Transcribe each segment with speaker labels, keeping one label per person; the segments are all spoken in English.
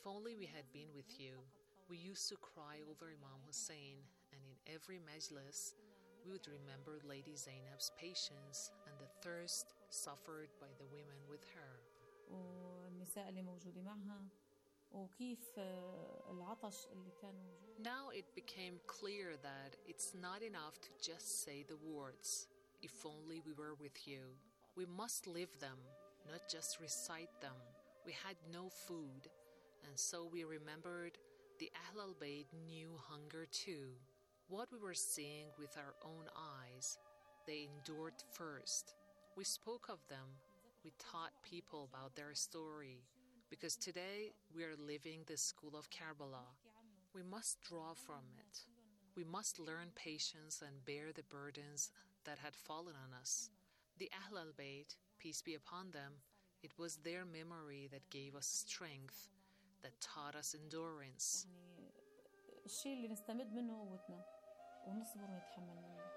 Speaker 1: only we had been with you. We used to cry over Imam Hussein, and in every majlis, we would remember Lady Zainab's patience and the thirst suffered by the women with her.
Speaker 2: والنساء اللي موجودة معها وكيف العطش اللي كان موجود.
Speaker 1: Now it became clear that it's not enough to just say the words, if only we were with you. We must live them, not just recite them. We had no food, and so we remembered the Ahl al-Bayt knew hunger too. What we were seeing with our own eyes, they endured first. We spoke of them. We taught people about their story, because today we are living the school of Karbala. We must draw from it. We must learn patience and bear the burdens that had fallen on us. The Ahl al-Bayt, peace be upon them, it was their memory that gave us strength, that taught us endurance.
Speaker 2: الشيء اللي نستمد منه قوتنا ونصبر ونتحمل منه.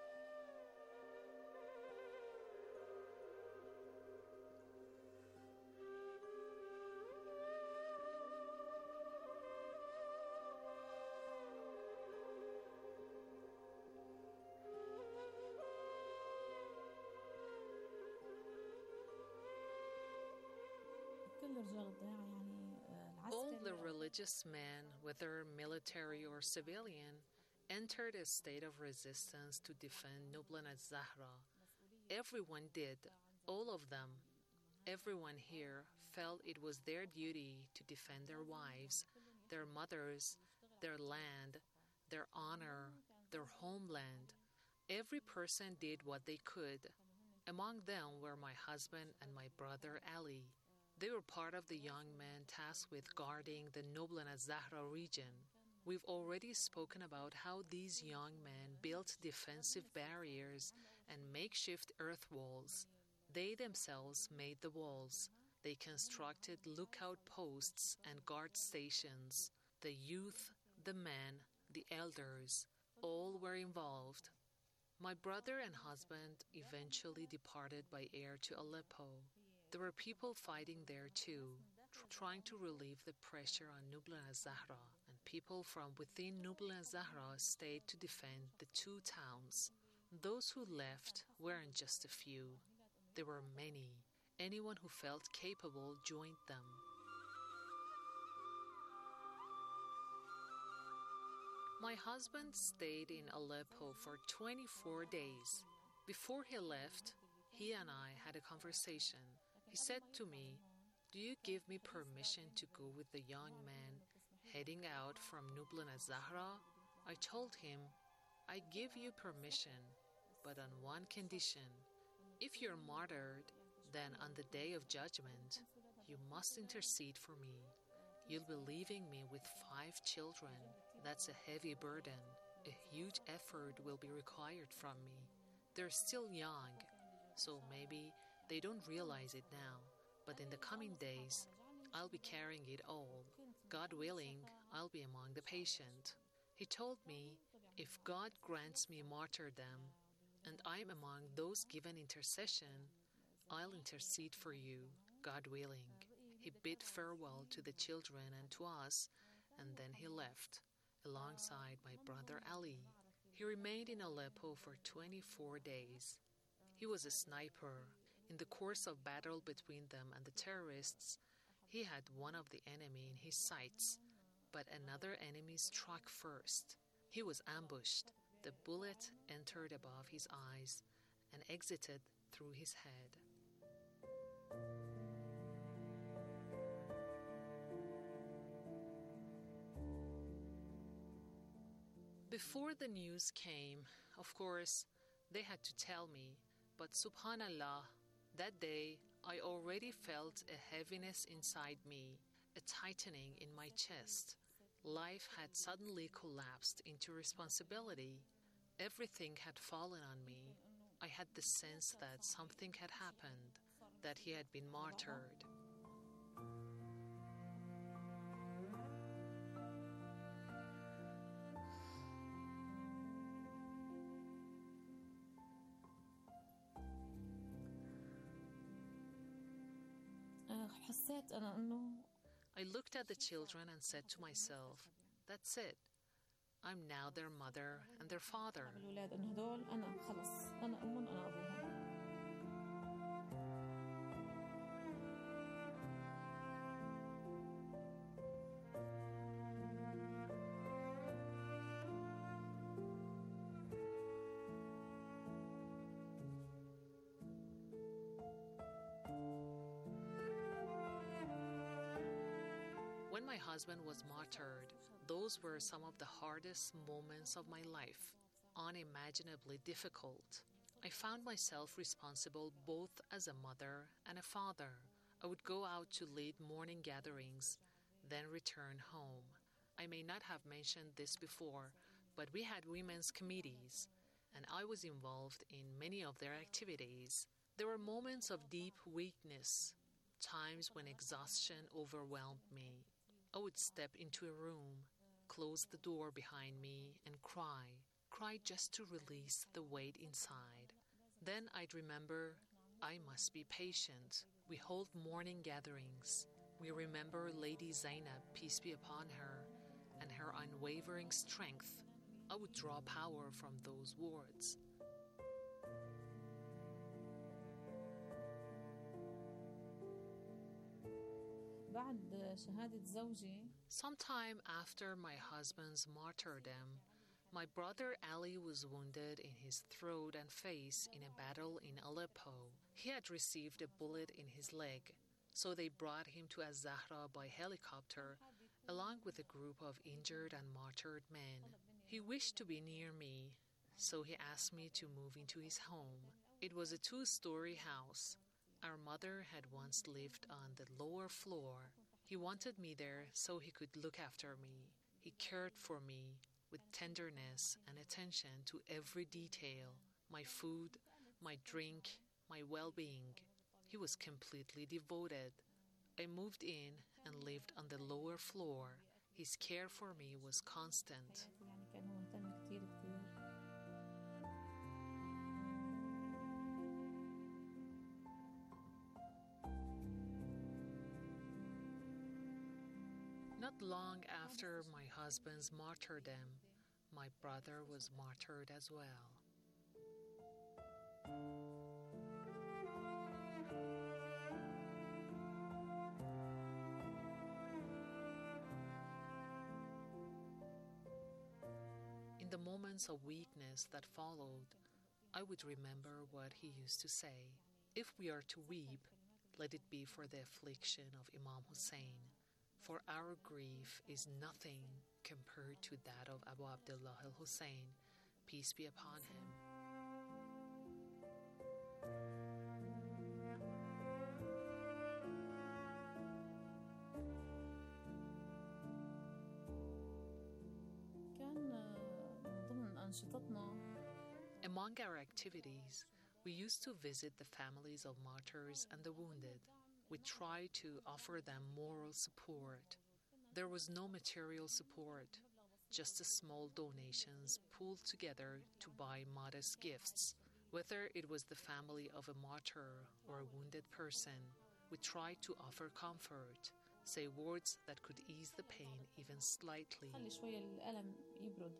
Speaker 1: All the religious men, whether military or civilian, entered a state of resistance to defend Nublan al-Zahra. Everyone did, all of them. Everyone here felt it was their duty to defend their wives, their mothers, their land, their honor, their homeland. Every person did what they could. Among them were my husband and my brother Ali. They were part of the young men tasked with guarding the Nublan al-Zahra region. We've already spoken about how these young men built defensive barriers and makeshift earth walls. They themselves made the walls. They constructed lookout posts and guard stations. The youth, the men, the elders, all were involved. My brother and husband eventually departed by air to Aleppo. There were people fighting there too, trying to relieve the pressure on Nublan al-Zahra, and people from within Nublan al-Zahra stayed to defend the two towns. Those who left weren't just a few. There were many. Anyone who felt capable joined them. My husband stayed in Aleppo for 24 days. Before he left, he and I had a conversation. He said to me, "Do you give me permission to go with the young man heading out from Nublan al-Zahra?" I told him, "I give you permission, but on one condition. If you're martyred, then on the day of judgment, you must intercede for me. You'll be leaving me with 5 children. That's a heavy burden. A huge effort will be required from me. They're still young, so maybe they don't realize it now, but in the coming days, I'll be carrying it all. God willing, I'll be among the patient." He told me, "If God grants me martyrdom, and I'm among those given intercession, I'll intercede for you, God willing." He bid farewell to the children and to us, and then he left, alongside my brother Ali. He remained in Aleppo for 24 days. He was a sniper. In the course of battle between them and the terrorists, he had one of the enemy in his sights, but another enemy struck first. He was ambushed. The bullet entered above his eyes and exited through his head. Before the news came, of course, they had to tell me, but subhanallah, that day I already felt a heaviness inside me, a tightening in my chest. Life had suddenly collapsed into responsibility. Everything had fallen on me. I had the sense that something had happened, that he had been martyred.
Speaker 2: حسيت أنا إنه
Speaker 1: I looked at the children and said to myself, that's it. I'm now their mother and their father.
Speaker 2: الأولاد إنه هدول أنا خلص أنا أمهم أنا أبوهم.
Speaker 1: When my husband was martyred, those were some of the hardest moments of my life, unimaginably difficult. I found myself responsible both as a mother and a father. I would go out to lead morning gatherings, then return home. I may not have mentioned this before, but we had women's committees, and I was involved in many of their activities. There were moments of deep weakness, times when exhaustion overwhelmed me. I would step into a room, close the door behind me, and cry just to release the weight inside. Then I'd remember I must be patient. We hold morning gatherings. We remember Lady Zainab, peace be upon her, and her unwavering strength. I would draw power from those words.
Speaker 2: بعد شهادة زوجي
Speaker 1: Sometime after my husband's martyrdom, my brother Ali was wounded in his throat and face in a battle in Aleppo. He had received a bullet in his leg, so they brought him to Az-Zahra by helicopter, along with a group of injured and martyred men. He wished to be near me, so he asked me to move into his home. It was a 2-story house. Our mother had once lived on the lower floor. He wanted me there so he could look after me. He cared for me with tenderness and attention to every detail, my food, my drink, my well-being. He was completely devoted. I moved in and lived on the lower floor. His care for me was constant.
Speaker 2: يعني كان هو مهتم كتير كتير.
Speaker 1: Not long after my husband's martyrdom, my brother was martyred as well. In the moments of weakness that followed, I would remember what he used to say. If we are to weep, let it be for the affliction of Imam Hussein, for our grief is nothing compared to that of Abu Abdullah al-Hussein, peace be upon him.
Speaker 2: كان من ضمن أنشطتنا
Speaker 1: Among our activities, we used to visit the families of martyrs and the wounded. We tried to offer them moral support. There was no material support, just small donations pooled together to buy modest gifts. Whether it was the family of a martyr or a wounded person, we tried to offer comfort, say words that could ease the pain even slightly.
Speaker 2: خلي شوية الألم يبرد.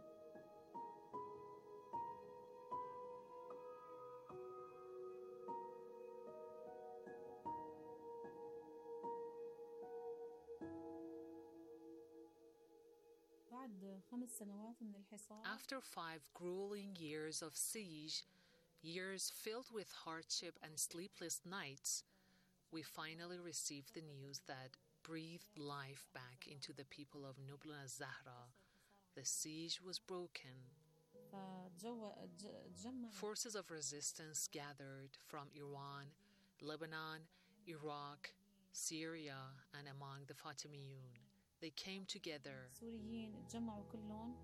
Speaker 2: بعد 5 سنوات من الحصار
Speaker 1: After 5 grueling years of siege, years filled with hardship and sleepless nights, we finally received the news that breathed life back into the people of Nubla Zahra. The siege was broken.
Speaker 2: فتجمع
Speaker 1: Forces of resistance gathered from Iran, Lebanon, Iraq, Syria, and among the Fatimiyun. They came together.
Speaker 2: السوريين تجمعوا كلهم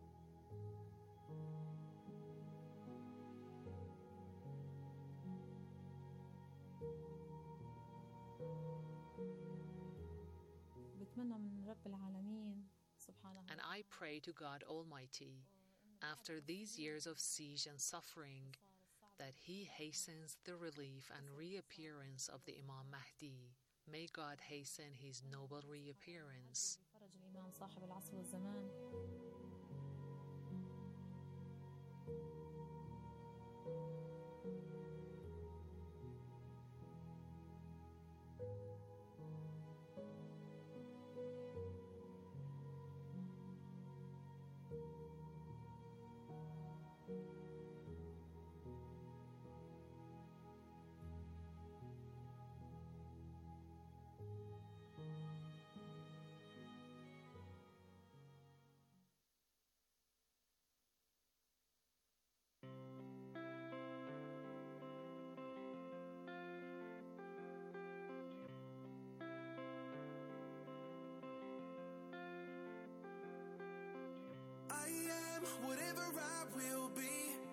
Speaker 2: بتمنى من رب العالمين سبحانه
Speaker 1: And I pray to God Almighty, after these years of siege and suffering, that He hastens the relief and reappearance of the Imam Mahdi. May God hasten his noble reappearance.
Speaker 2: فرج الإمام صاحب العصر والزمان.
Speaker 3: I am whatever I will be.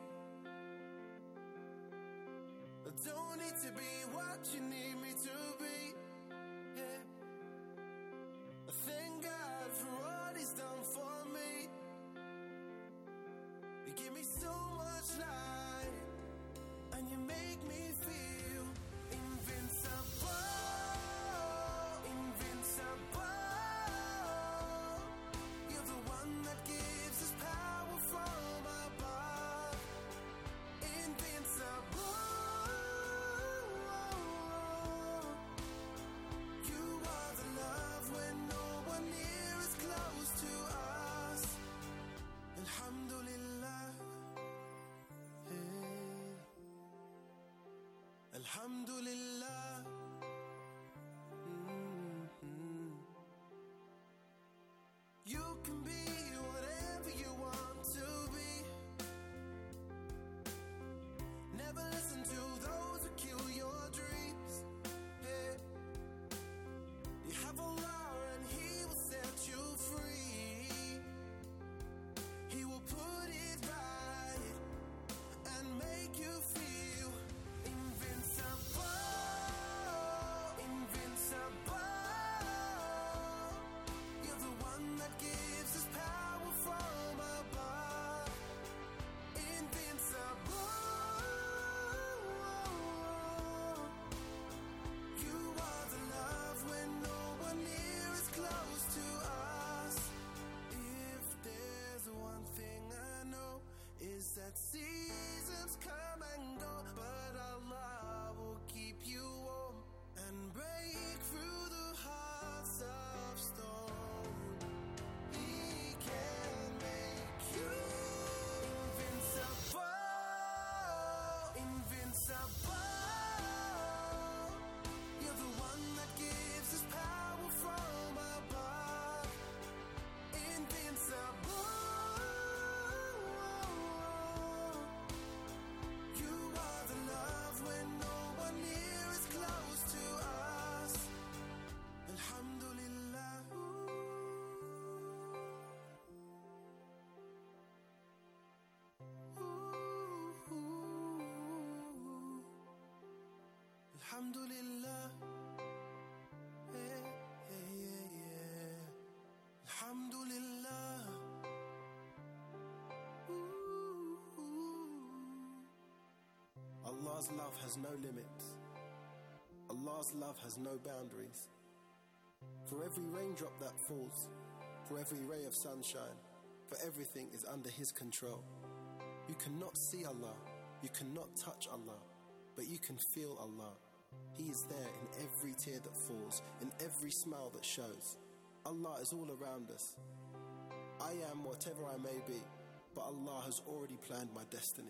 Speaker 3: I don't need to be what you need me to be. Yeah. I thank God for what he's done for me. You give me so much light, and you make me feel invincible. Invincible. You're the one that gives us power from above. Invincible. You are the love when no one near is close to us. Alhamdulillah. Yeah. Alhamdulillah. You can be whatever you want to be. Never listen to those who kill your dreams. Yeah. You have Allah and He will set you free. He will put it right and make you feel invincible. Invincible. You're the one that gives us power from above. Invincible. You are the love when no one near is close to us. If there's one thing I know, is that seasons come and go, but Allah will keep you warm and break through the hearts of stone. He can make you invincible. Invincible. You're the one that gives us power from above. Invincible. You are the love when no one near is close to us. Alhamdulillah. Alhamdulillah. Yeah, yeah, yeah. Alhamdulillah. Allah's love has no limits. Allah's love has no boundaries. For every raindrop that falls, for every ray of sunshine, for everything is under His control. You cannot see Allah, you cannot touch Allah, but you can feel Allah. He is there in every tear that falls, in every smile that shows. Allah is all around us. I am whatever I may be, but Allah has already planned my destiny.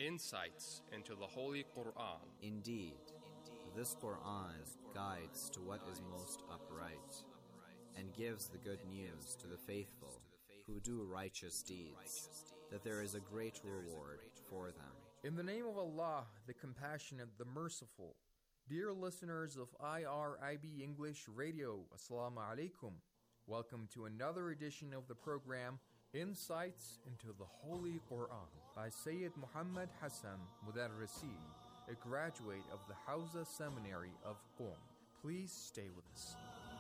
Speaker 4: insights into the Holy Quran.
Speaker 5: Indeed, this Quran guides to what is most upright and gives the good news to the faithful who do righteous deeds, that there is a great reward for them.
Speaker 6: In the name of Allah, the Compassionate, the Merciful. Dear listeners of IRIB English Radio, Assalamu alaikum. Welcome to another edition of the program, Insights into the Holy Quran, by Sayyid Muhammad Hassan Mudarrisi, a graduate of the Hawza Seminary of Qom. Please stay with us.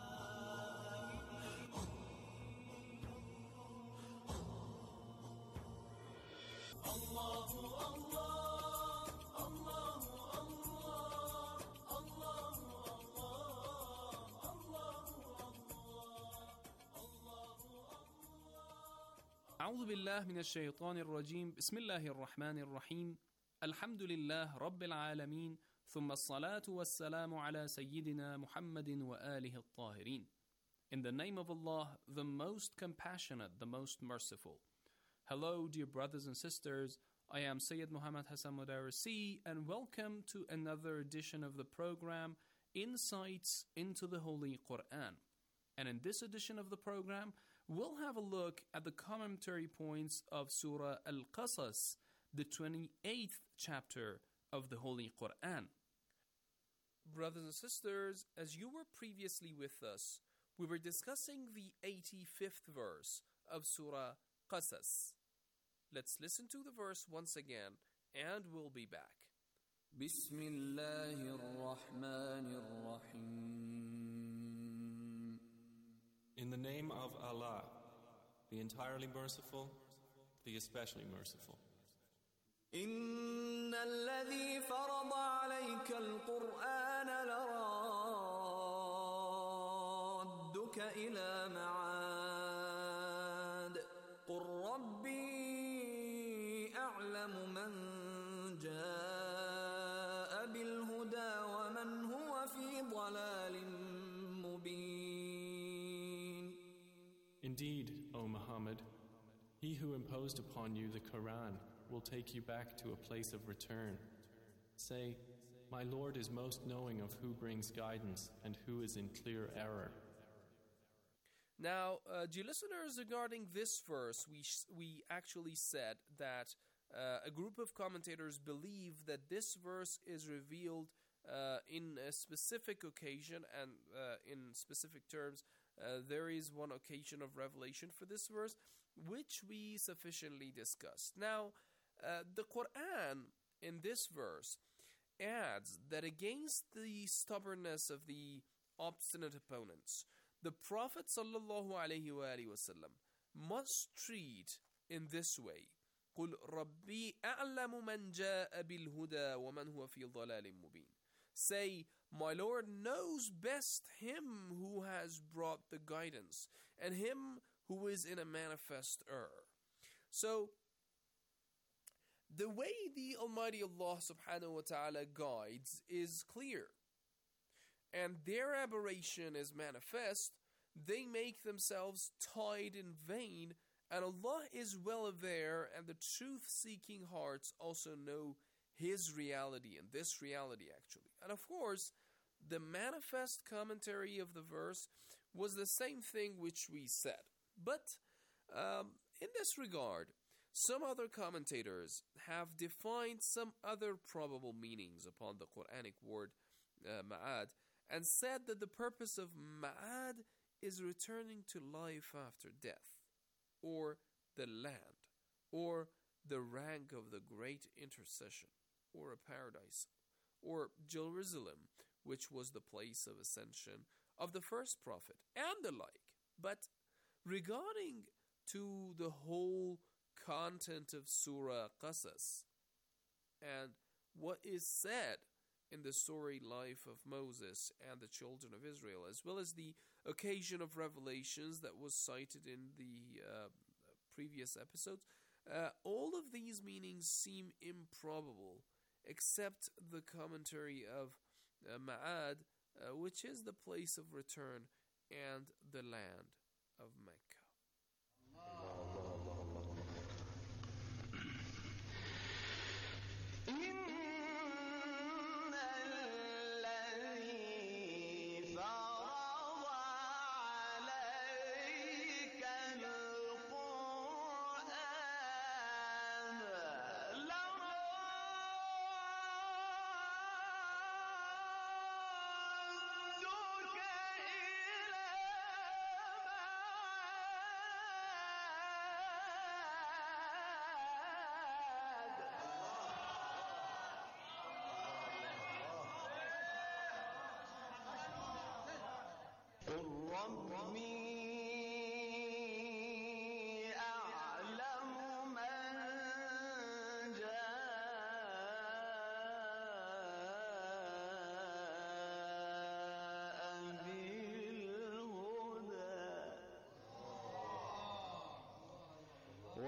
Speaker 7: أعوذ بالله من الشيطان الرجيم بسم الله الرحمن الرحيم الحمد لله رب العالمين ثم الصلاة والسلام على سيدنا محمد وآله الطاهرين. In the name of Allah, the most compassionate, the most merciful. Hello, dear brothers and sisters. I am Sayyid Muhammad Hassan Mudarrisi, and welcome to another edition of the program, Insights into the Holy Quran. And in this edition of the program, we'll have a look at the commentary points of Surah Al-Qasas, the 28th chapter of the Holy Quran. Brothers and sisters, as you were previously with us, we were discussing the 85th verse of Surah Qasas. Let's listen to the verse once again, and we'll be back. Bismillahir-Rahmanir-Rahim.
Speaker 8: In the name of Allah, the entirely merciful, the especially merciful.
Speaker 9: إن الذي فرض عليك القرآن لرادك إلى معاد قل ربي أعلم من جاء بالهدى ومن هو في ضلال مبين.
Speaker 8: Indeed, O Muhammad, he who imposed upon you the Quran will take you back to a place of return. Say, my Lord is most knowing of who brings guidance and who is in clear error.
Speaker 7: Now, dear listeners, regarding this verse, we actually said that a group of commentators believe that this verse is revealed in a specific occasion and in specific terms. There is one occasion of revelation for this verse, which we sufficiently discussed. Now, the Quran in this verse adds that against the stubbornness of the obstinate opponents, the Prophet ﷺ must treat in this way. قُلْ رَبِّي أَعْلَمُ مَنْ جَاءَ بِالْهُدَى وَمَنْ هُوَ فِي ضَلَالٍ مُبِينٍ. Say, my Lord knows best him who has brought the guidance and him who is in a manifest error. So, the way the Almighty Allah subhanahu wa ta'ala guides is clear, and their aberration is manifest. They make themselves tied in vain, and Allah is well aware, and the truth-seeking hearts also know His reality, and this reality actually. And of course, the manifest commentary of the verse was the same thing which we said. But in this regard, some other commentators have defined some other probable meanings upon the Quranic word ma'ad, and said that the purpose of ma'ad is returning to life after death, or the land, or the rank of the great intercession, or a paradise, or Jerusalem, which was the place of ascension of the first prophet, and the like. But regarding to the whole content of Surah Qasas and what is said in the story life of Moses and the children of Israel, as well as the occasion of revelations that was cited in the previous episodes, all of these meanings seem improbable, except the commentary of Ma'ad, which is the place of return and the land of Mecca.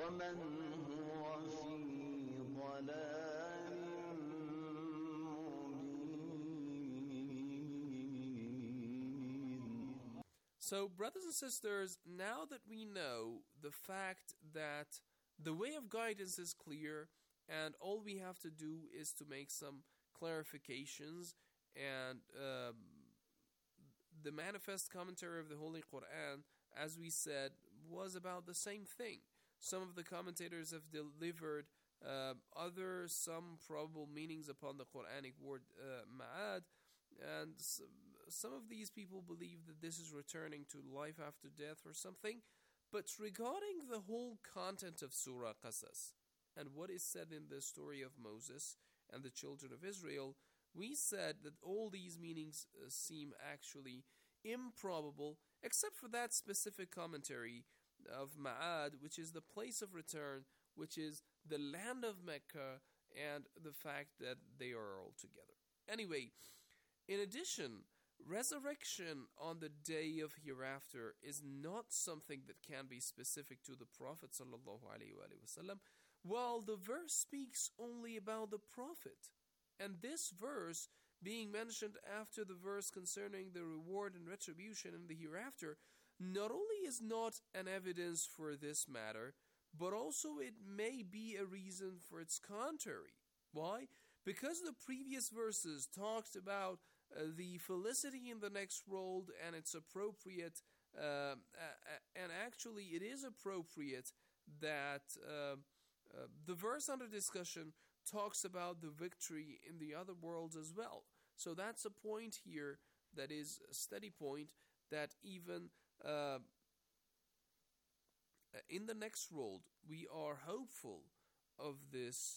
Speaker 9: ومن هو في ضلال مبين.
Speaker 7: So, brothers and sisters, now that we know the fact that the way of guidance is clear, and all we have to do is to make some clarifications, and the manifest commentary of the Holy Quran, as we said, was about the same thing. Some of the commentators have delivered some probable meanings upon the Quranic word ma'ad, and some of these people believe that this is returning to life after death or something. But regarding the whole content of Surah Qasas and what is said in the story of Moses and the children of Israel, we said that all these meanings seem actually improbable, except for that specific commentary of Ma'ad, which is the place of return, which is the land of Mecca, and the fact that they are all together. Anyway, in addition, resurrection on the day of hereafter is not something that can be specific to the Prophet ﷺ, while the verse speaks only about the Prophet. And this verse, being mentioned after the verse concerning the reward and retribution in the hereafter, not only is not an evidence for this matter, but also it may be a reason for its contrary. Why? Because the previous verses talked about the felicity in the next world, and it's appropriate, and actually it is appropriate that the verse under discussion talks about the victory in the other worlds as well. So that's a point here that is a steady point, that even in the next world we are hopeful of this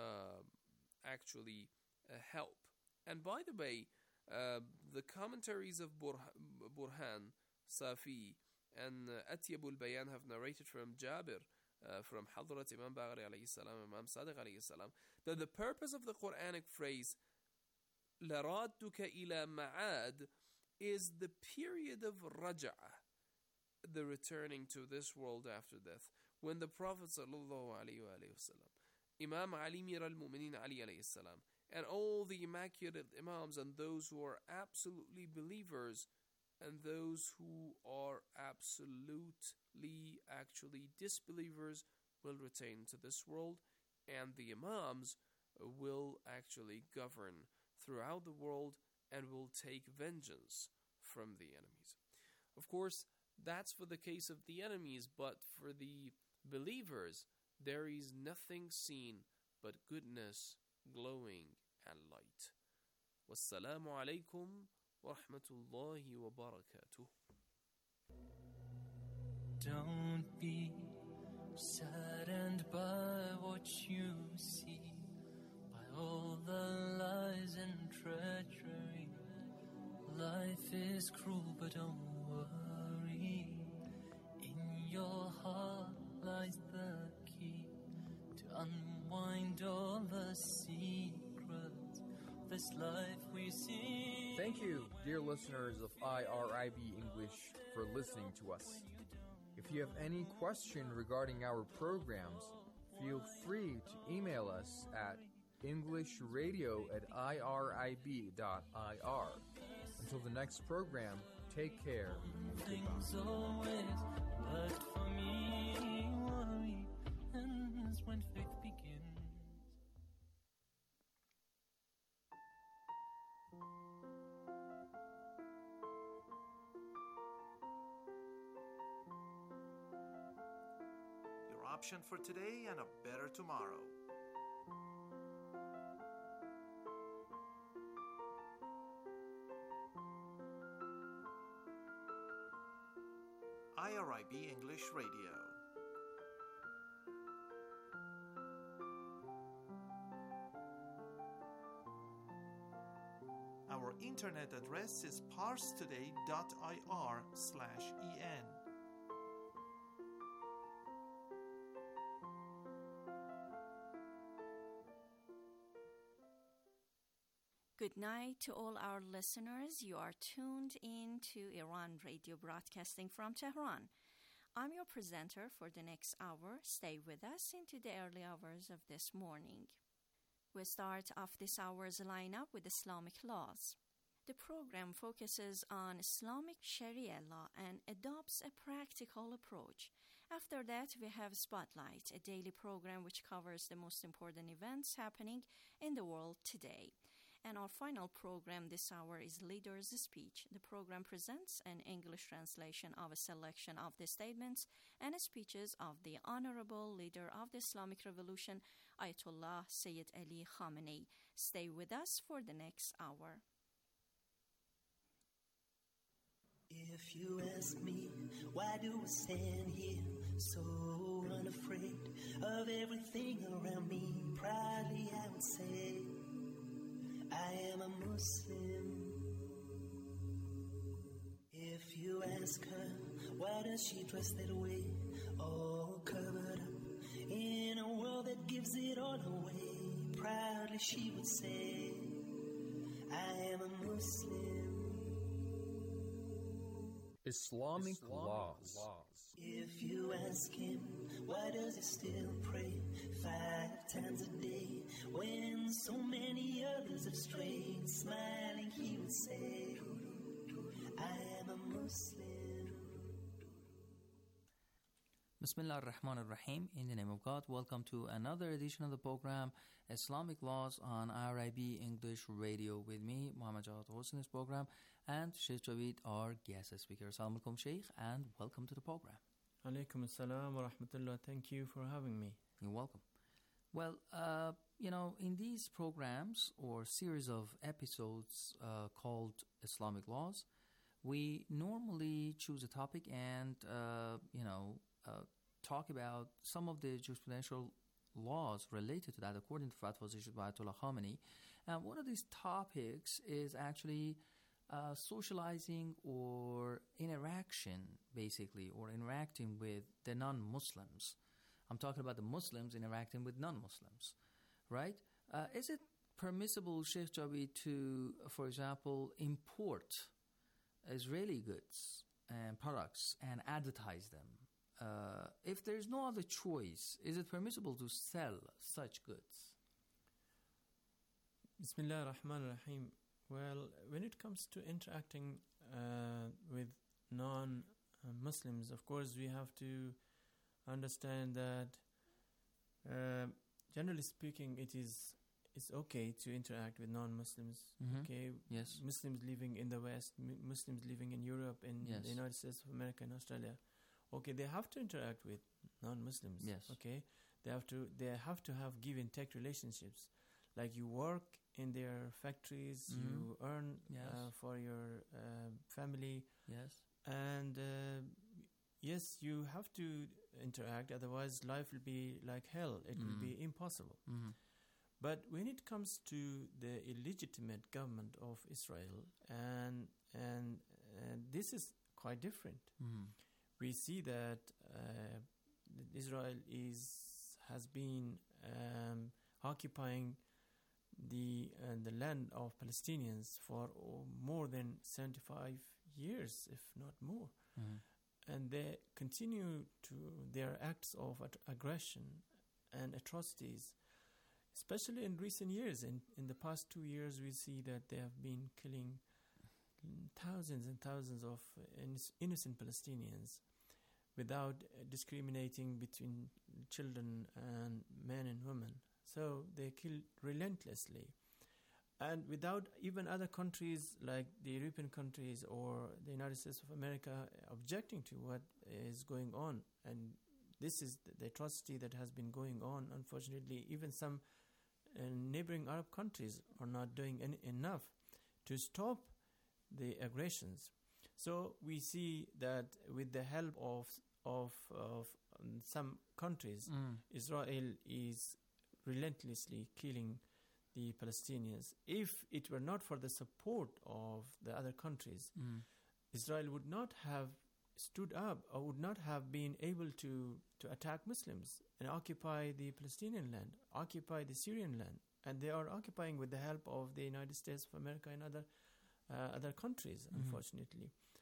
Speaker 7: help. And by the way, the commentaries of Burhan, Safi, and Atyabul Bayan have narrated from Jabir, from Hadrat Imam Baghri alayhi salam, Imam Sadiq alayhi salam, that the purpose of the Quranic phrase لَرَادُّكَ إِلَى مَعَادٍ is the period of raja'ah, the returning to this world after death, when the Prophet sallallahu alayhi wa sallam, Imam Ali Mir al-Mu'minin Ali alayhi salam, and all the immaculate Imams, and those who are absolutely believers and those who are absolutely disbelievers, will return to this world, and the Imams will actually govern throughout the world and will take vengeance from the enemies. Of course, that's for the case of the enemies, but for the believers, there is nothing seen but goodness, glowing, and light. Wassalamu alaikum wa rahmatullahi wa barakatuh.
Speaker 10: Don't be saddened by what you see, by all the lies and treachery. Life is cruel, but don't worry. In your heart lies the key to unwind all the secrets of this life we see.
Speaker 6: Thank you, dear listeners of IRIB English, for listening to us. If you have any question regarding our programs, feel free to email us at englishradio@irib.ir. Until the next program, take care.
Speaker 10: Things always worked for me. Worry ends when faith begins.
Speaker 11: Your option for today and a better tomorrow. IRIB English Radio. Our internet address is parstoday.ir/en.
Speaker 12: Good night to all our listeners. You are tuned in to Iran Radio, broadcasting from Tehran. I'm your presenter for the next hour. Stay with us into the early hours of this morning. We start off this hour's lineup with Islamic laws. The program focuses on Islamic Sharia law and adopts a practical approach. After that, we have Spotlight, a daily program which covers the most important events happening in the world today. And our final program this hour is Leader's Speech. The program presents an English translation of a selection of the statements and speeches of the Honorable Leader of the Islamic Revolution, Ayatollah Sayyid Ali Khamenei. Stay with us for the next hour.
Speaker 13: If you ask me, why do I stand here so unafraid of everything around me? Proudly I would say, I am a Muslim. If you ask her, why does she dress that way, all covered up in a world that gives it all away? Proudly she would say, I am a Muslim.
Speaker 6: Islamic laws.
Speaker 13: If you ask him, why does he still pray 5 times a day when so many others have strayed? Smiling he would say, I am a Muslim.
Speaker 14: Bismillah ar-Rahman ar-Rahim. In the name of God, welcome to another edition of the program Islamic Laws on IRIB English Radio with me, Muhammad Jawad, hosting this program, and Sheikh Javid, our guest speaker. Assalamu alaikum, Sheikh, and welcome to the program.
Speaker 15: Alaikum assalam wa rahmatullah. Thank you for having me.
Speaker 14: You're welcome. Well, in these programs or series of episodes called Islamic Laws, we normally choose a topic and, talk about some of the jurisprudential laws related to that according to fatwas issued by Ayatollah Khamenei. And one of these topics is actually socializing or interaction, basically, or interacting with the non-Muslims. I'm talking about the Muslims interacting with non-Muslims, right? Is it permissible, Sheikh Javid, to, for example, import Israeli goods and products and advertise them? If there's no other choice, is it permissible to sell such goods?
Speaker 15: Bismillah ar-Rahman ar-Rahim. Well, when it comes to interacting with non-Muslims, of course, we have to understand that, generally speaking, it's okay to interact with non-Muslims.
Speaker 14: Mm-hmm.
Speaker 15: Okay,
Speaker 14: yes.
Speaker 15: Muslims living in the West, Muslims living in Europe, in
Speaker 14: yes.
Speaker 15: the United States of America, and Australia. Okay, they have to interact with non-Muslims.
Speaker 14: Yes.
Speaker 15: Okay, they have to have give and take relationships. Like you work in their factories,
Speaker 14: Mm-hmm.
Speaker 15: you earn
Speaker 14: Yes.
Speaker 15: for your family.
Speaker 14: Yes.
Speaker 15: And yes, you have to interact. Otherwise, life will be like hell. It will be impossible.
Speaker 14: Mm-hmm.
Speaker 15: But when it comes to the illegitimate government of Israel, and this is quite different.
Speaker 14: Mm-hmm.
Speaker 15: We see that Israel has been occupying the land of Palestinians for more than 75 years, if not more.
Speaker 14: Mm-hmm.
Speaker 15: And they continue to their acts of aggression and atrocities, especially in recent years. In the past 2 years, we see that they have been killing thousands and thousands of innocent Palestinians without discriminating between children and men and women. So they kill relentlessly. And without even other countries like the European countries or the United States of America objecting to what is going on. And this is the atrocity that has been going on. Unfortunately, even some neighboring Arab countries are not doing enough to stop the aggressions. So we see that with the help of some countries, Israel is relentlessly killing the Palestinians. If it were not for the support of the other countries, Israel would not have stood up or would not have been able to attack Muslims and occupy the Palestinian land, occupy the Syrian land. And they are occupying with the help of the United States of America and other countries, unfortunately.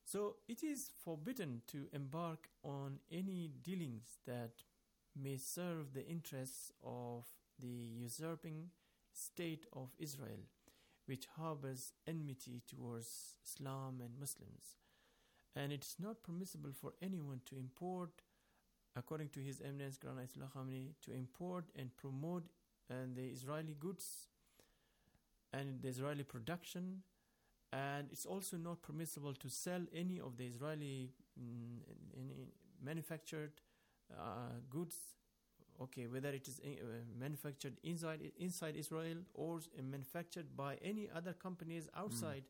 Speaker 15: So it is forbidden to embark on any dealings that may serve the interests of the usurping state of Israel, which harbors enmity towards Islam and Muslims. And it's not permissible for anyone to import, according to His Eminence Grand Ayatollah Khamenei, to import and promote the Israeli goods and the Israeli production. And it's also not permissible to sell any of the Israeli any manufactured goods, okay, whether it is manufactured inside Israel or manufactured by any other companies outside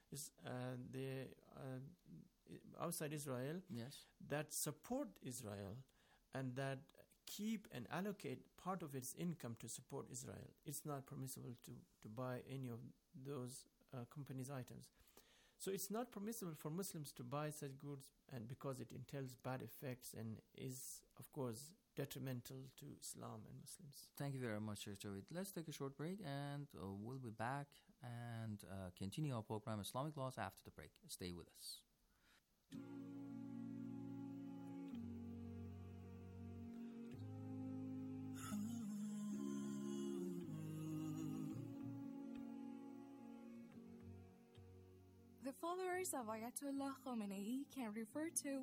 Speaker 15: outside Israel,
Speaker 14: yes,
Speaker 15: that support Israel and that keep and allocate part of its income to support Israel. It's not permissible to buy any of those companies' items. So it's not permissible for Muslims to buy such goods, and because it entails bad effects and is, of course, detrimental to Islam and Muslims.
Speaker 14: Thank you very much, Sheikh Javed. Let's take a short break, and we'll be back and continue our program Islamic Laws after the break. Stay with us.
Speaker 16: The followers of Ayatollah Khamenei can refer to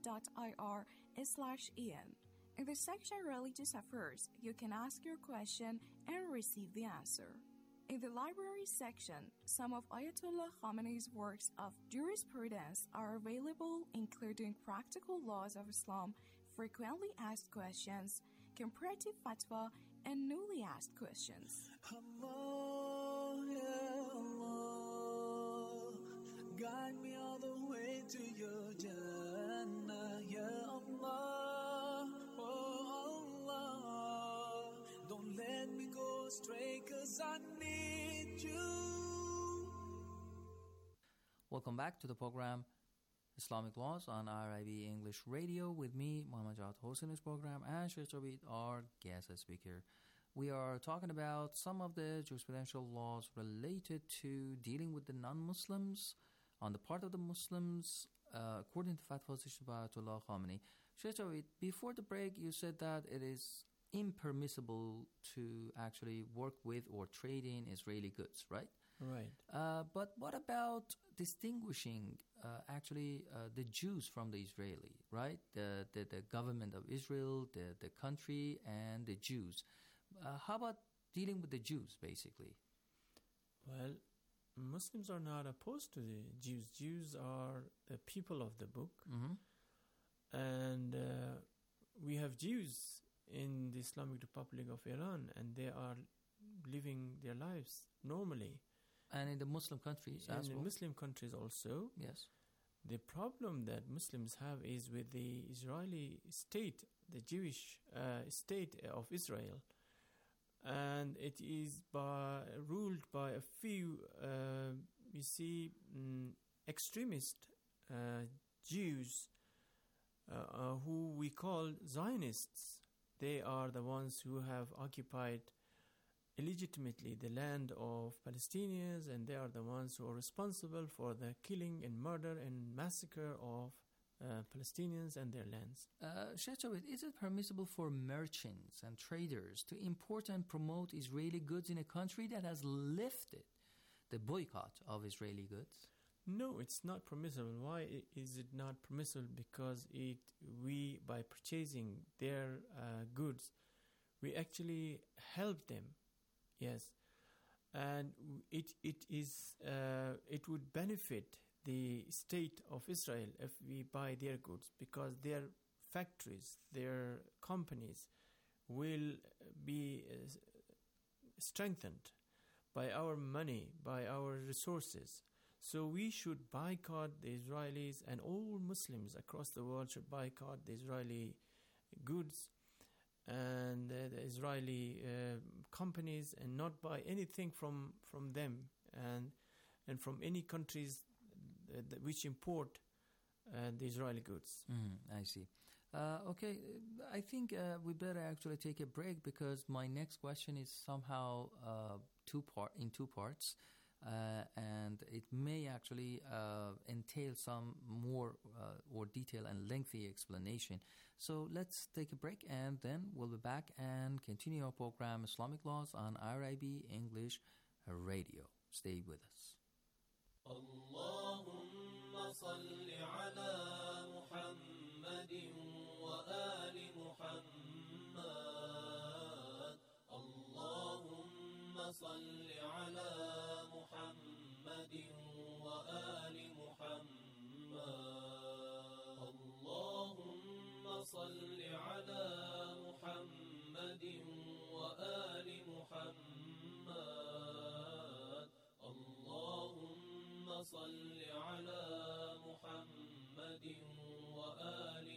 Speaker 16: leader.ir/en. In the section Religious Affairs, you can ask your question and receive the answer. In the library section, some of Ayatollah Khamenei's works of jurisprudence are available, including Practical Laws of Islam, Frequently Asked Questions, Comparative Fatwa, and Newly Asked Questions.
Speaker 9: Allah, ya Allah, guide me all the way to your Jannah, ya Allah, oh Allah, don't let me go astray 'cause I need you.
Speaker 14: Welcome back to the program Islamic Laws on RIB English Radio with me, Muhammad Jawad, hosting this program, and Sheikh Javed, our guest speaker. We are talking about some of the jurisprudential laws related to dealing with the non-Muslims on the part of the Muslims, according to fatwas issued by Ayatollah Khamenei. Sheikh Javed, before the break, you said that it is impermissible to actually work with or trade in Israeli goods, right?
Speaker 15: Right.
Speaker 14: But what about distinguishing the Jews from the Israeli, right? The government of Israel, the country, and the Jews. How about dealing with the Jews, basically?
Speaker 15: Well, Muslims are not opposed to the Jews. Jews are the people of the book.
Speaker 14: Mm-hmm.
Speaker 15: And we have Jews in the Islamic Republic of Iran, and they are living their lives normally.
Speaker 14: And in the Muslim countries as well.
Speaker 15: In the Muslim countries also.
Speaker 14: Yes.
Speaker 15: The problem that Muslims have is with the Israeli state, the Jewish state of Israel. And it is ruled by a few, extremist Jews who we call Zionists. They are the ones who have occupied illegitimately the land of Palestinians, and they are the ones who are responsible for the killing and murder and massacre of Palestinians and their lands.
Speaker 14: Sheikh Javed, is it permissible for merchants and traders to import and promote Israeli goods in a country that has lifted the boycott of Israeli goods?
Speaker 15: No, it's not permissible. Why is it not permissible? Because we, by purchasing their goods, we actually help them. Yes, and it would benefit the state of Israel if we buy their goods, because their factories, their companies will be strengthened by our money, by our resources. So we should boycott the Israelis, and all Muslims across the world should boycott the Israeli goods and the Israeli companies, and not buy anything from them and from any countries which import the Israeli goods.
Speaker 14: I see. Okay, I think we better actually take a break, because my next question is somehow in two parts. and it may actually entail some more or detailed and lengthy explanation. So let's take a break, and then we'll be back and continue our program Islamic Laws on IRIB English Radio. Stay with us.
Speaker 10: اللهم صل على محمد وآل محمد اللهم صل على محمد وآل محمد اللهم صل على محمد وآل محمد اللهم صل على محمد وآل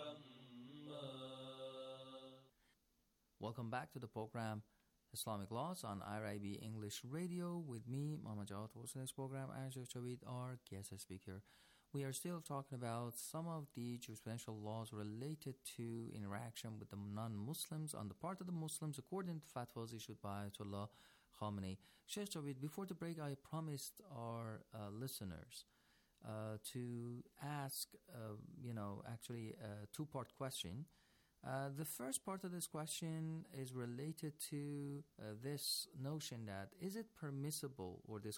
Speaker 10: محمد.
Speaker 14: Welcome back to the program Islamic Laws on IRIB English Radio with me, Muhammad Jawad. Also in this program, Sheikh Javid, our guest speaker. We are still talking about some of the jurisprudential laws related to interaction with the non-Muslims on the part of the Muslims according to fatwas issued by Ayatollah Khamenei. Sheikh Javid, before the break, I promised our listeners to ask, actually a two-part question. The first part of this question is related to this notion that is it permissible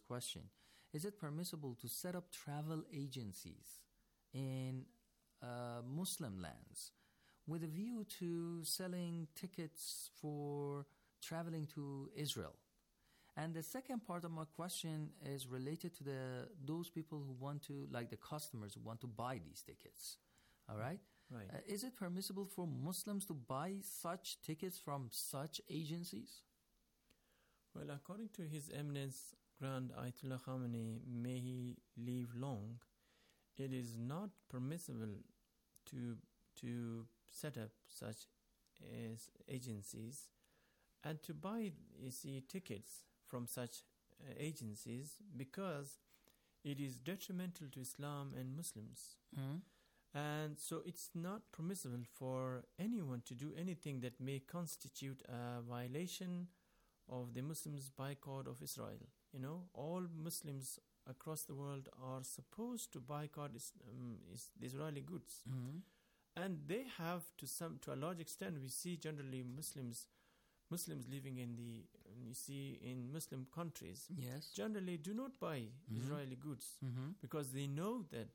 Speaker 14: to set up travel agencies in Muslim lands with a view to selling tickets for traveling to Israel? And the second part of my question is related to those people who want to, like the customers who want to buy these tickets. All right?
Speaker 15: Right.
Speaker 14: Is it permissible for Muslims to buy such tickets from such agencies?
Speaker 15: Well, according to His Eminence Grand Ayatollah Khamenei, may he live long, it is not permissible to set up such agencies and to buy, tickets from such agencies because it is detrimental to Islam and Muslims.
Speaker 14: Mm-hmm.
Speaker 15: And so it's not permissible for anyone to do anything that may constitute a violation of the Muslims' boycott of Israel. All Muslims across the world are supposed to boycott the Israeli goods.
Speaker 14: Mm-hmm.
Speaker 15: And they have to a large extent. We see generally Muslims living in Muslim countries,
Speaker 14: yes,
Speaker 15: generally do not buy
Speaker 14: mm-hmm.
Speaker 15: Israeli goods
Speaker 14: mm-hmm.
Speaker 15: because they know that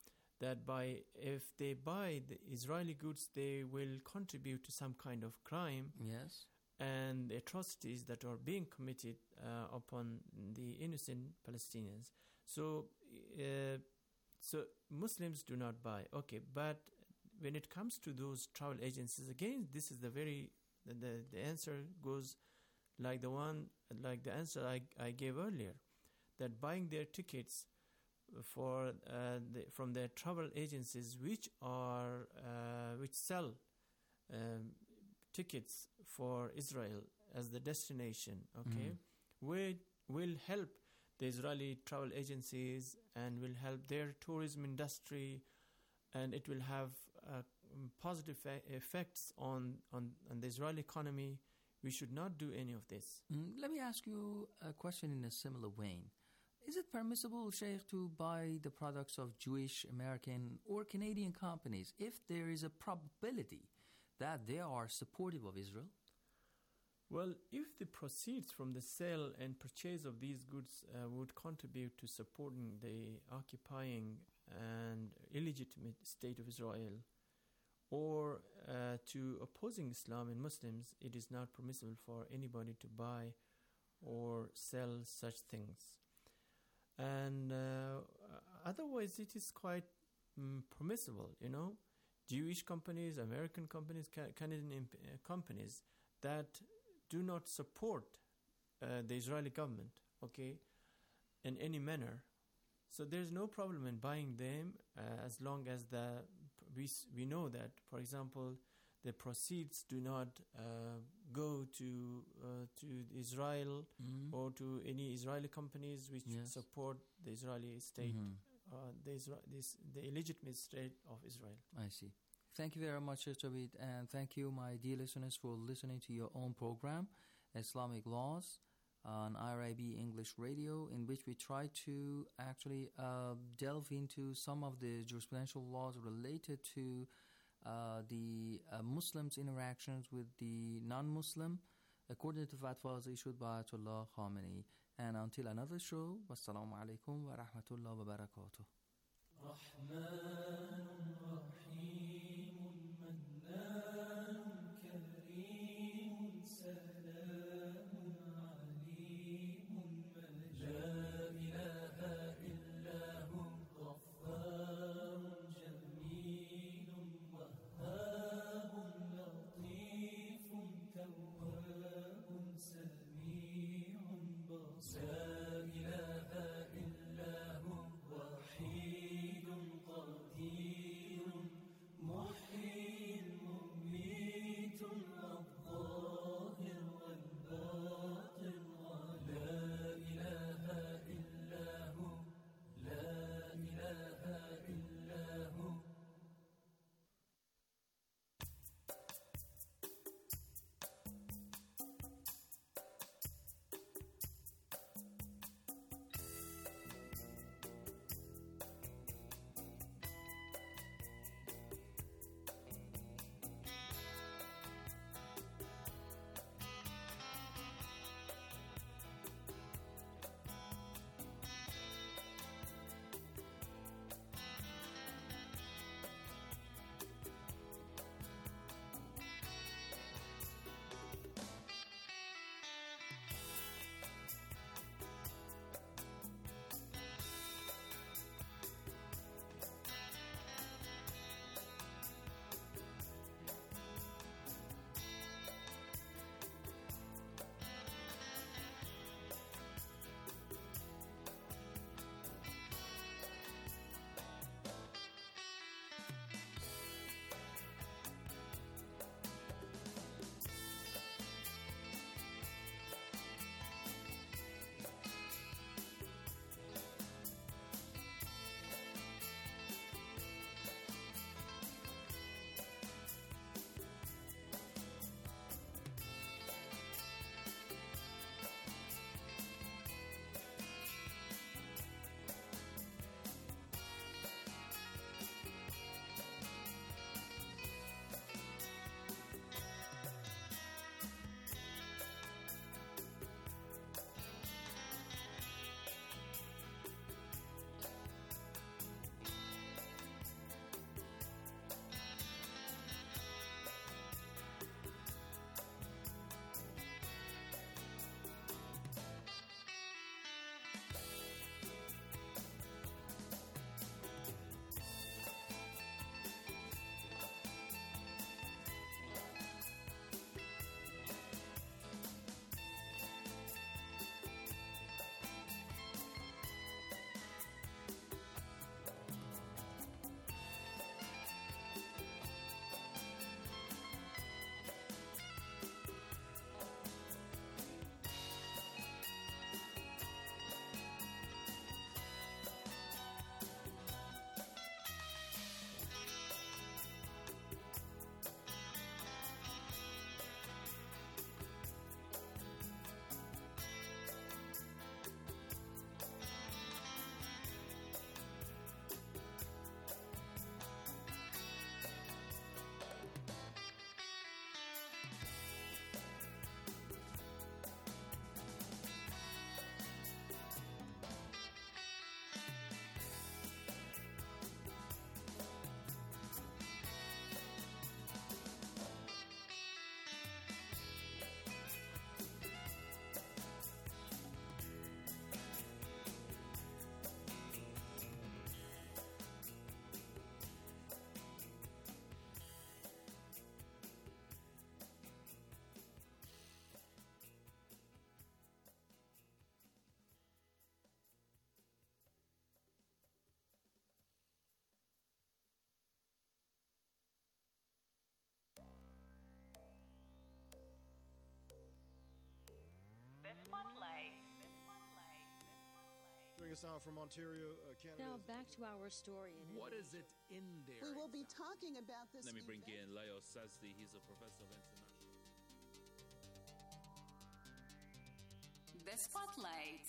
Speaker 15: if they buy the Israeli goods, they will contribute to some kind of crime,
Speaker 14: yes,
Speaker 15: and atrocities that are being committed upon the innocent Palestinians. So Muslims do not buy. Okay, but when it comes to those travel agencies, again, this is the answer goes like the answer I gave earlier, that buying their tickets from their travel agencies which sell tickets for Israel as the destination, okay, will help the Israeli travel agencies and will help their tourism industry, and it will have positive effects on the Israeli economy. We should not do any of this.
Speaker 14: Let me ask you a question in a similar vein. Is it permissible, Sheikh, to buy the products of Jewish, American, or Canadian companies if there is a probability that they are supportive of Israel?
Speaker 15: Well, if the proceeds from the sale and purchase of these goods would contribute to supporting the occupying and illegitimate state of Israel, or to opposing Islam and Muslims, it is not permissible for anybody to buy or sell such things. And otherwise, it is quite permissible, Jewish companies, American companies, Canadian companies that do not support the Israeli government, okay, in any manner. So there's no problem in buying them as long as we know that, for example, the proceeds do not go to Israel or to any Israeli companies which support the Israeli state, the illegitimate state of Israel.
Speaker 14: I see. Thank you very much, Javid, and thank you, my dear listeners, for listening to your own program, Islamic Laws on IRIB English Radio, in which we try to actually delve into some of the jurisprudential laws related to the Muslims' interactions with the non-Muslim, according to fatwas issued by Ayatollah Khamenei. And until another show, wassalamu alaikum wa rahmatullahi wa barakatuh.
Speaker 17: Doing a sound from Ontario, Canada.
Speaker 18: Now back to our story.
Speaker 19: What is it in there?
Speaker 20: We will be talking about this.
Speaker 19: Let me bring in Leo Sazdi. He's a professor of international.
Speaker 18: the Spotlight.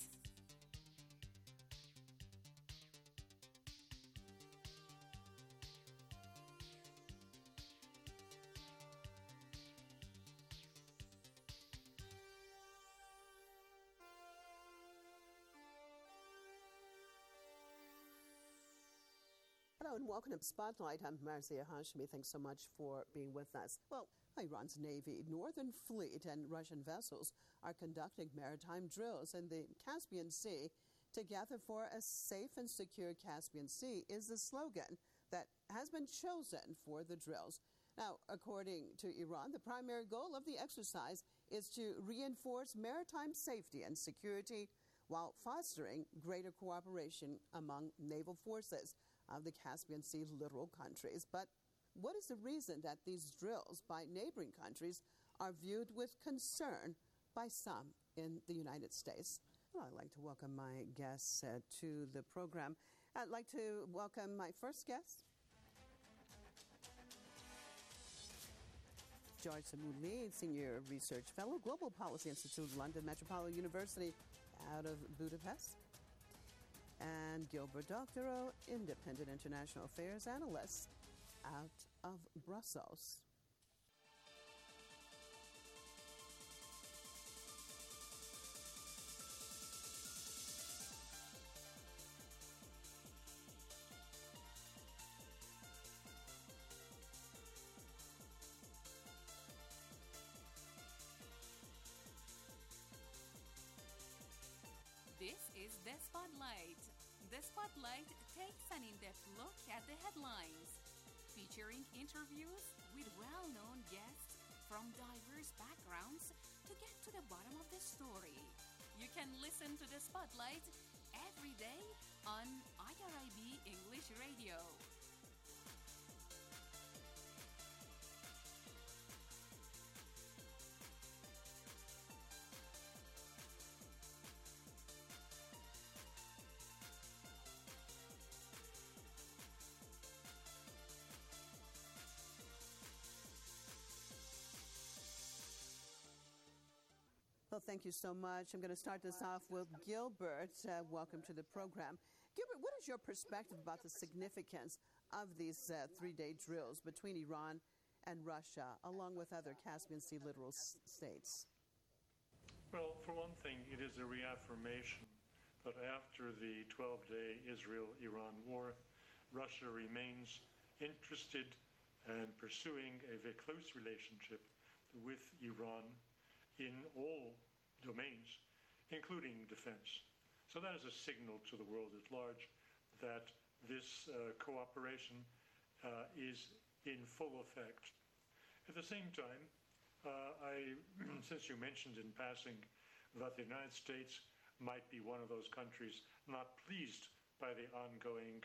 Speaker 21: Hello and welcome to Spotlight. I'm Marzia Hashmi. Thanks so much for being with us. Well, Iran's Navy, Northern Fleet, and Russian vessels are conducting maritime drills in the Caspian Sea. Together for a safe and secure Caspian Sea is the slogan that has been chosen for the drills. Now, according to Iran, the primary goal of the exercise is to reinforce maritime safety and security while fostering greater cooperation among naval forces of the Caspian Sea littoral countries. But what is the reason that these drills by neighboring countries are viewed with concern by some in the United States? Well, I'd like to welcome my guests to the program. I'd like to welcome my first guest, George Samouli, Senior Research Fellow, Global Policy Institute, London Metropolitan University out of Budapest. And Gilbert Doctorow, Independent International Affairs Analyst out of Brussels.
Speaker 18: This is The Spotlight. The Spotlight takes an in-depth look at the headlines, featuring interviews with well-known guests from diverse backgrounds to get to the bottom of the story. You can listen to The Spotlight every day on IRIB English Radio.
Speaker 21: Well, thank you so much. I'm going to start this off with Gilbert. Welcome to the program. Gilbert, what is your perspective about the significance of these three-day drills between Iran and Russia, along with other Caspian Sea littoral states?
Speaker 22: Well, for one thing, it is a reaffirmation that after the 12-day Israel-Iran war, Russia remains interested and pursuing a very close relationship with Iran in all domains, including defense. So that is a signal to the world at large that this cooperation is in full effect. At the same time, since you mentioned in passing that the United States might be one of those countries not pleased by the ongoing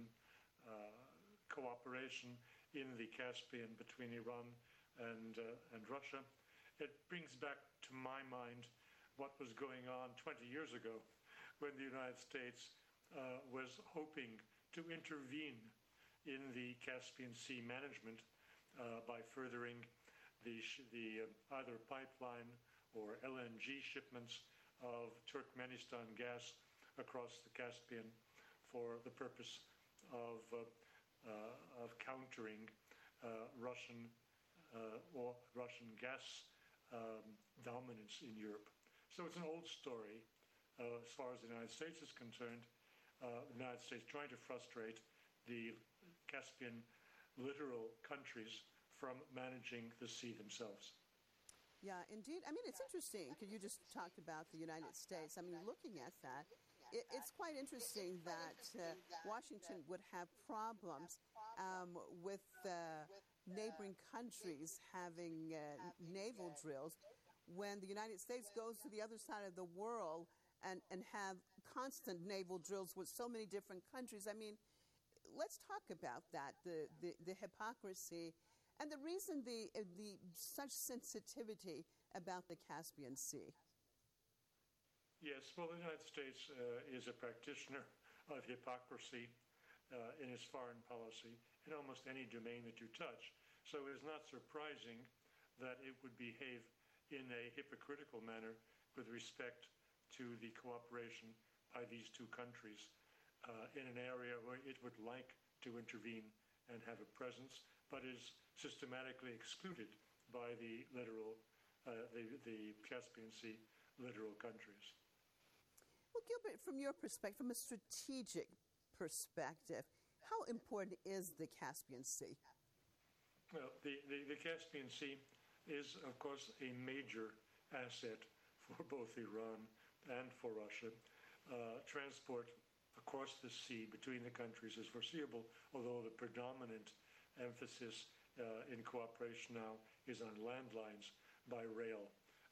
Speaker 22: cooperation in the Caspian between Iran and Russia, it brings back to my mind what was going on 20 years ago when the United States was hoping to intervene in the Caspian Sea management by furthering the either pipeline or LNG shipments of Turkmenistan gas across the Caspian for the purpose of countering Russian gas dominance in Europe. So it's an old story as far as the United States is concerned. The United States trying to frustrate the Caspian littoral countries from managing the sea themselves.
Speaker 21: Yeah, indeed. I mean, it's interesting because you just talked about the United States. I mean, looking at that, it's quite interesting that Washington would have problems with neighboring countries having naval drills when the United States goes to the other side of the world and have constant naval drills with so many different countries. I mean, let's talk about that, the hypocrisy and the reason the such sensitivity about the Caspian Sea.
Speaker 22: Yes, well, the United States is a practitioner of hypocrisy in its foreign policy in almost any domain that you touch. So it is not surprising that it would behave in a hypocritical manner with respect to the cooperation by these two countries in an area where it would like to intervene and have a presence, but is systematically excluded by the Caspian Sea littoral countries.
Speaker 21: Well, Gilbert, from your perspective, from a strategic perspective, how important is the Caspian Sea?
Speaker 22: Well, the Caspian Sea is, of course, a major asset for both Iran and for Russia. Transport across the sea between the countries is foreseeable, although the predominant emphasis in cooperation now is on landlines by rail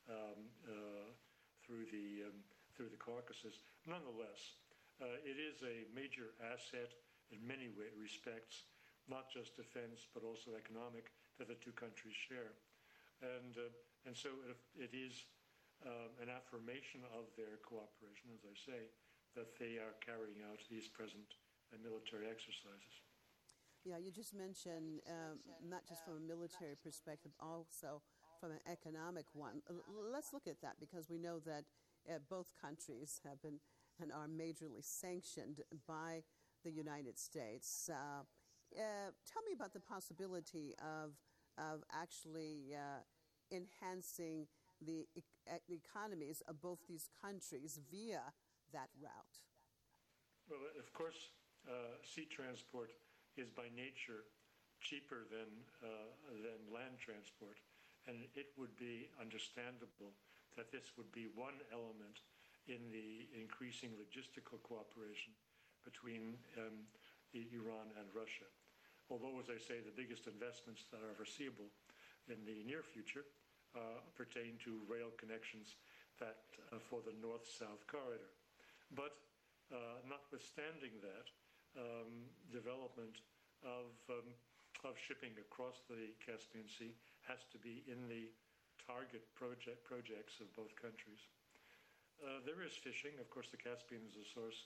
Speaker 22: through the Caucasus. Nonetheless, it is a major asset in many respects, not just defense but also economic, that the two countries share, and so it is an affirmation of their cooperation, as I say, that they are carrying out these present military exercises.
Speaker 21: Yeah, you just mentioned not just from a military perspective, also from an economic one. Let's look at that, because we know that both countries have been and are majorly sanctioned by the United States. Tell me about the possibility of actually enhancing the economies of both these countries via that route.
Speaker 22: Well, of course, sea transport is by nature cheaper than land transport, and it would be understandable that this would be one element in the increasing logistical cooperation between Iran and Russia. Although, as I say, the biggest investments that are foreseeable in the near future pertain to rail connections that for the north-south corridor. But notwithstanding that, development of shipping across the Caspian Sea has to be in the target projects of both countries. There is fishing. Of course, the Caspian is a source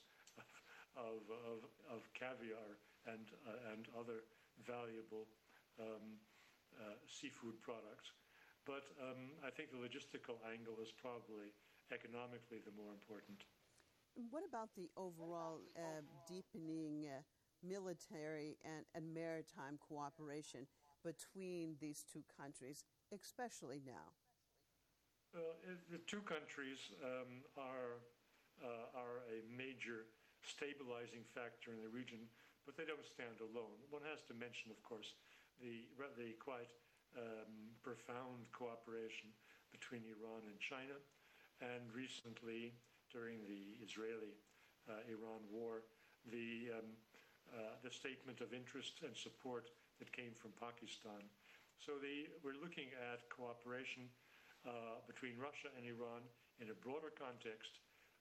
Speaker 22: of caviar and other valuable seafood products. But I think the logistical angle is probably economically the more important.
Speaker 21: What about the overall deepening military and maritime cooperation between these two countries, especially now?
Speaker 22: The two countries are a major stabilizing factor in the region, but they don't stand alone. One has to mention, of course, the quite profound cooperation between Iran and China, and recently, during the Israeli-Iran war, the statement of interest and support that came from Pakistan. So we're looking at cooperation between Russia and Iran in a broader context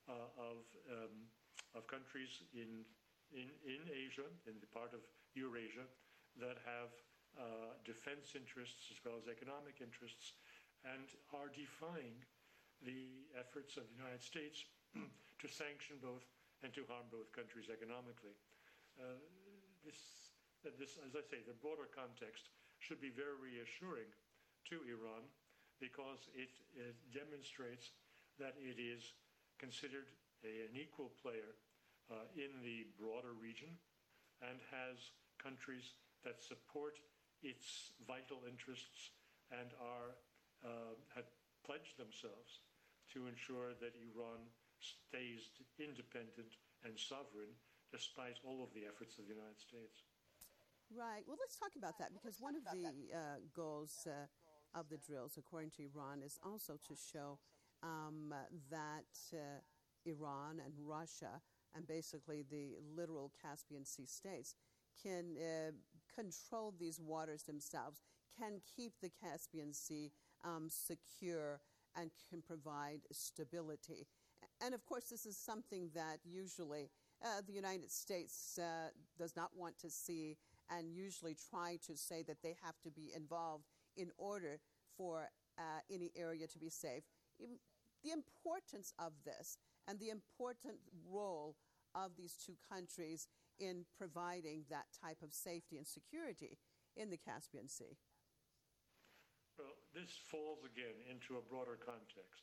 Speaker 22: of countries in Asia, in the part of Eurasia, that have defense interests as well as economic interests, and are defying the efforts of the United States to sanction both and to harm both countries economically. This, as I say, the broader context should be very reassuring to Iran, because it demonstrates that it is considered an equal player in the broader region and has countries that support its vital interests and have pledged themselves to ensure that Iran stays independent and sovereign despite all of the efforts of the United States.
Speaker 21: Right. Well, let's talk about that, because one of the goals of the drills, according to Iran, is also to show that Iran and Russia, and basically the literal Caspian Sea states, can control these waters themselves, can keep the Caspian Sea secure, and can provide stability. And of course, this is something that usually the United States does not want to see, and usually try to say that they have to be involved in order for any area to be safe. The importance of this and the important role of these two countries in providing that type of safety and security in the Caspian Sea.
Speaker 22: Well, this falls again into a broader context.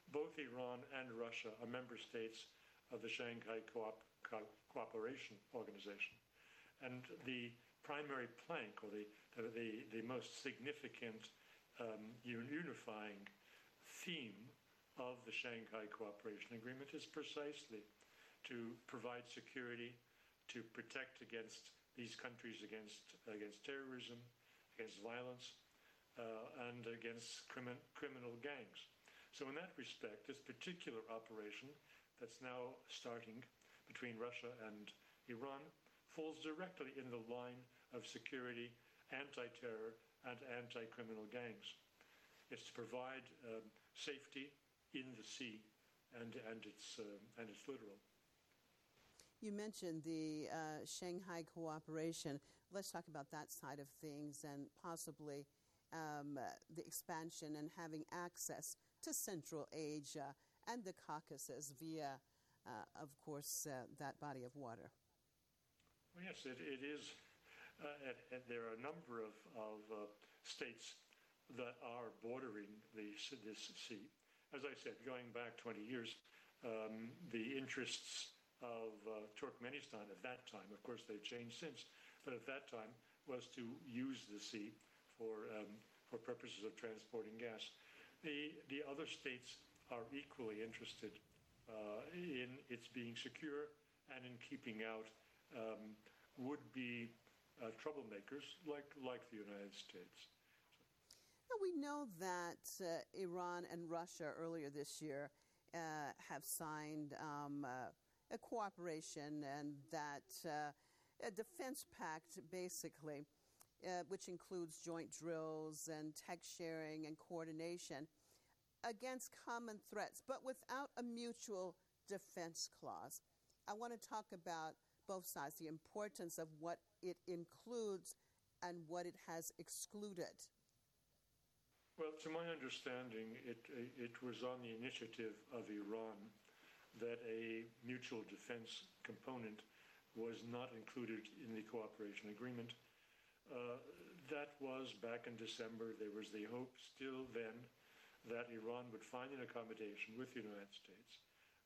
Speaker 22: Both Iran and Russia are member states of the Shanghai Cooperation Organization. And the primary plank, or the most significant unifying theme of the Shanghai Cooperation Agreement is precisely to provide security, to protect against these countries against terrorism, against violence, and against criminal gangs. So in that respect, this particular operation that's now starting between Russia and Iran falls directly in the line of security, anti-terror, and anti-criminal gangs. It's to provide safety in the sea, and it's literal.
Speaker 21: You mentioned the Shanghai Cooperation. Let's talk about that side of things and possibly the expansion and having access to Central Asia and the Caucasus via, of course, that body of water.
Speaker 22: Well, yes, it is. There are a number of states that are bordering this sea. As I said, going back 20 years, the interests of Turkmenistan at that time, of course they've changed since, but at that time was to use the sea for purposes of transporting gas. The other states are equally interested in its being secure and in keeping out would-be troublemakers like the United States.
Speaker 21: Now, we know that Iran and Russia earlier this year have signed a cooperation, and that a defense pact, basically, which includes joint drills and tech sharing and coordination against common threats, but without a mutual defense clause. I want to talk about both sides, the importance of what it includes and what it has excluded.
Speaker 22: Well, to my understanding, it was on the initiative of Iran that a mutual defense component was not included in the cooperation agreement. That was back in December. There was the hope still then that Iran would find an accommodation with the United States,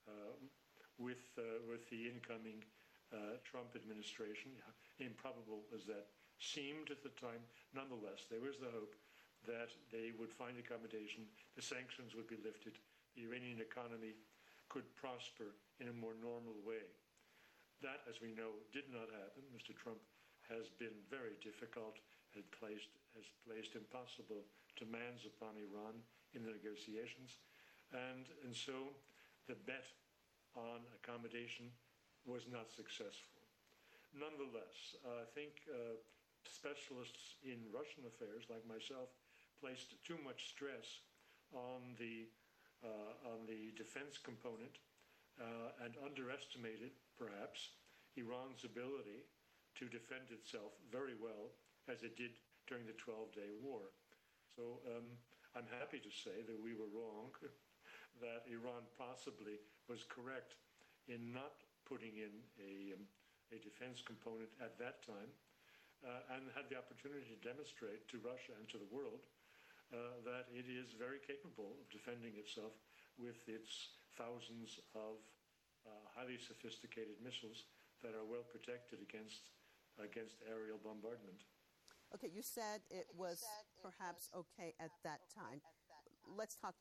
Speaker 22: with the incoming Trump administration, improbable as that seemed at the time. Nonetheless, there was the hope that they would find accommodation, the sanctions would be lifted, the Iranian economy could prosper in a more normal way. That, as we know, did not happen. Mr. Trump has been very difficult, has placed impossible demands upon Iran in the negotiations, and so the bet on accommodation was not successful. Nonetheless, I think specialists in Russian affairs, like myself, placed too much stress on the defense component and underestimated, perhaps, Iran's ability to defend itself very well, as it did during the 12-day war. So I'm happy to say that we were wrong, that Iran possibly was correct in not putting in a defense component at that time, and had the opportunity to demonstrate to Russia and to the world that it is very capable of defending itself with its thousands of highly sophisticated missiles that are well protected against aerial bombardment.
Speaker 21: Okay, you said it was perhaps okay at that time. Let's talk